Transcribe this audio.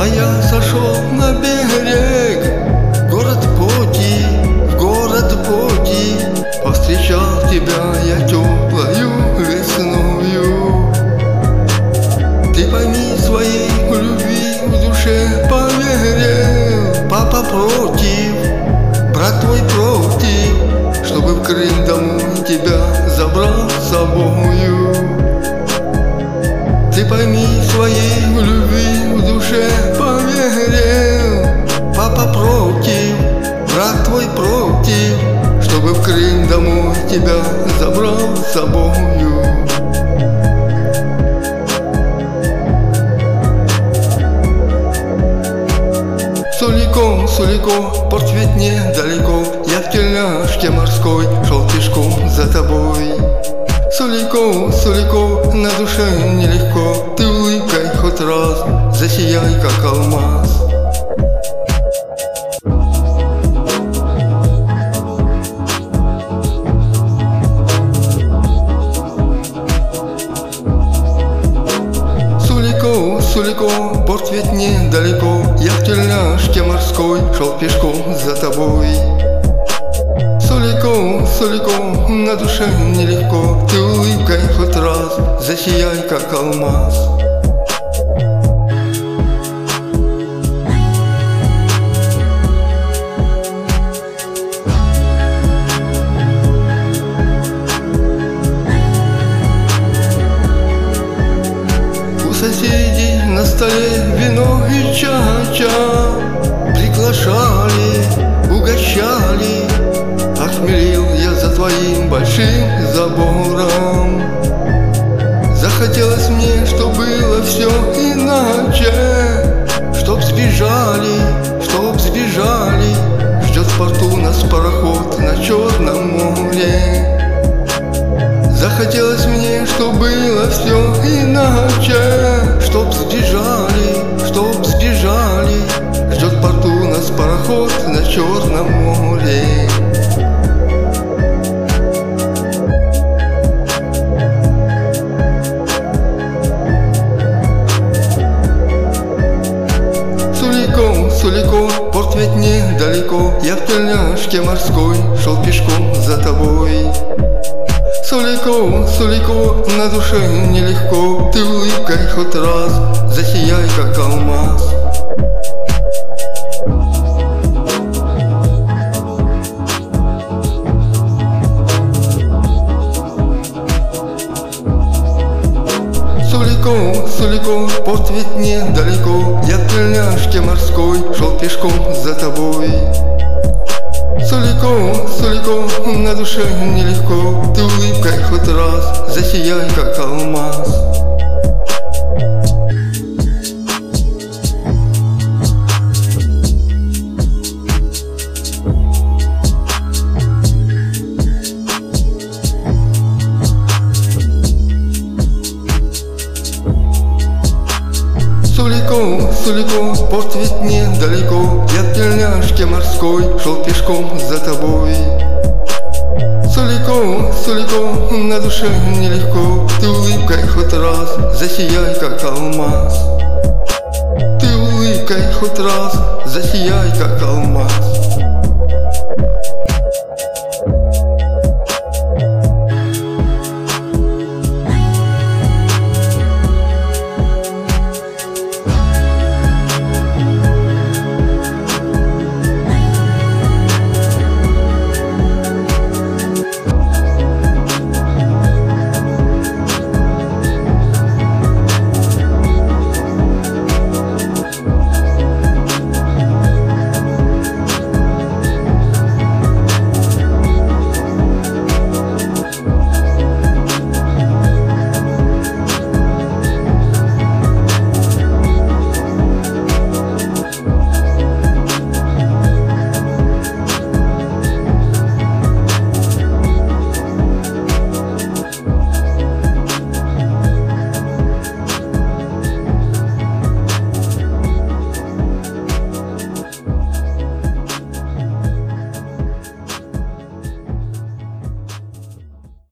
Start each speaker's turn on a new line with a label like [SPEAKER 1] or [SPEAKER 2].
[SPEAKER 1] А я сошел на берег, город пути, повстречал тебя я теплою весною. Ты пойми, своей любви в душе поверил. Папа против, брат твой против, чтобы в Крым домой тебя забрал с собою. Ты пойми, своей любви в душе поверил. Папа против, брат твой против, чтобы в Крым домой тебя забрал с собою. Сулико, порт ведь недалеко, я в тельняшке морской шел пешком за тобой. Сулико, на душе нелегко, ты улыбкой хоть раз засияй, как алмаз. Сулико, порт ведь недалеко, я в тельняшке морской шел пешком за тобой. Сулико, на душе нелегко, ты улыбкой хоть раз засияй, как алмаз. Соседи на столе вино и чача приглашали, угощали. Охмелел я за твоим большим забором. Захотелось мне, чтоб было все иначе, чтоб сбежали. Ждет в порту нас пароход на Черном море. Захотелось мне, чтоб было все иначе, чтоб сбежали. Ждет в порту нас пароход на Черном море. Сулико, порт ведь недалеко, я в тельняшке морской шел пешком за тобой. Сулико, на душе нелегко, ты улыбкой хоть раз засияй, как алмаз. Сулико, порт ведь недалеко, я в тельняшке морской шел пешком за тобой. Сулико, на душе нелегко, ты улыбкой хоть раз засияй, как алмаз. Сулико, порт ведь недалеко, я в тельняшке морской шел пешком за тобой. Сулико, на душе нелегко, ты улыбкой хоть раз засияй, как алмаз. Ты улыбкой хоть раз засияй, как алмаз.